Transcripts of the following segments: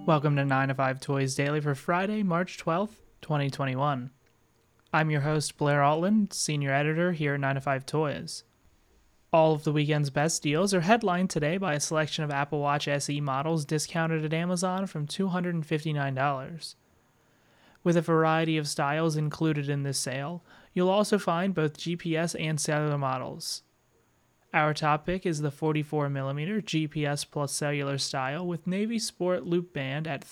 Welcome to 9 to 5 Toys Daily for Friday, March 12th, 2021. I'm your host, Blair Altland, Senior Editor here at 9 to 5 Toys. All of the weekend's best deals are headlined today by a selection of Apple Watch SE models discounted at Amazon from $259. With a variety of styles included in this sale, you'll also find both GPS and cellular models. Our top pick is the 44mm GPS plus cellular style with Navy Sport Loop Band at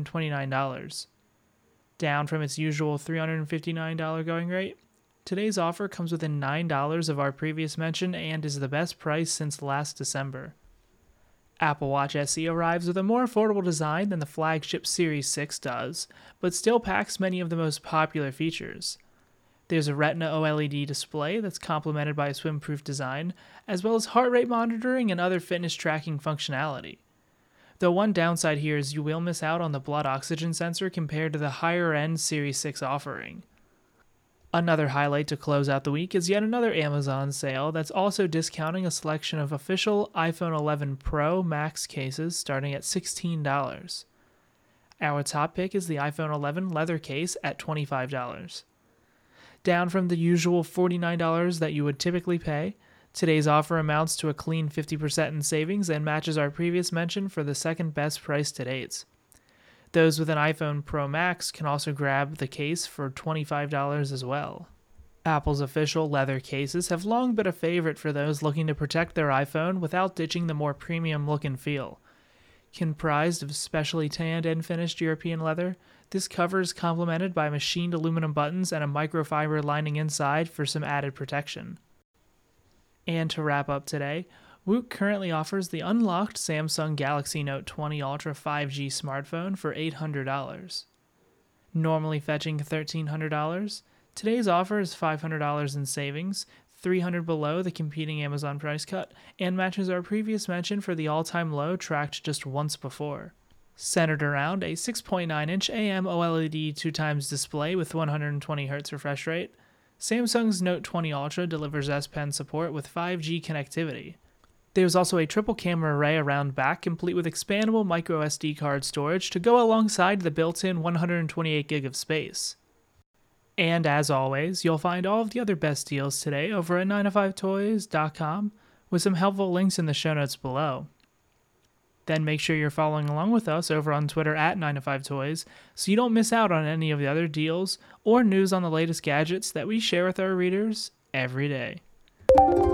$329. Down from its usual $359 going rate, today's offer comes within $9 of our previous mention and is the best price since last December. Apple Watch SE arrives with a more affordable design than the flagship Series 6 does, but still packs many of the most popular features. There's a Retina OLED display that's complemented by a swim-proof design, as well as heart rate monitoring and other fitness tracking functionality. Though one downside here is you will miss out on the blood oxygen sensor compared to the higher-end Series 6 offering. Another highlight to close out the week is yet another Amazon sale that's also discounting a selection of official iPhone 11 Pro Max cases starting at $16. Our top pick is the iPhone 11 leather case at $25. Down from the usual $49 that you would typically pay, today's offer amounts to a clean 50% in savings and matches our previous mention for the second best price to date. Those with an iPhone Pro Max can also grab the case for $25 as well. Apple's official leather cases have long been a favorite for those looking to protect their iPhone without ditching the more premium look and feel. Comprised of specially tanned and finished European leather, this cover is complemented by machined aluminum buttons and a microfiber lining inside for some added protection. And to wrap up today, Woot currently offers the unlocked Samsung Galaxy Note 20 Ultra 5G smartphone for $800. Normally fetching $1,300, today's offer is $500 in savings, $300 below the competing Amazon price cut, and matches our previous mention for the all-time low tracked just once before. Centered around a 6.9-inch AMOLED 2x display with 120Hz refresh rate, Samsung's Note 20 Ultra delivers S Pen support with 5G connectivity. There's also a triple camera array around back complete with expandable microSD card storage to go alongside the built-in 128GB of space. And as always, you'll find all of the other best deals today over at 9to5toys.com with some helpful links in the show notes below. Then make sure you're following along with us over on Twitter at 9to5toys so you don't miss out on any of the other deals or news on the latest gadgets that we share with our readers every day.